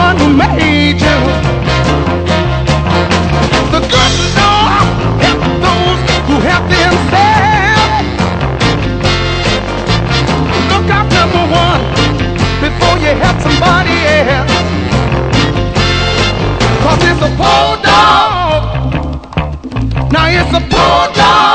one who made you. The good Lord help those who help themselves. Look out, number one, before you help somebody else. 'Cause it's a poor dog. Now it's a poor dog.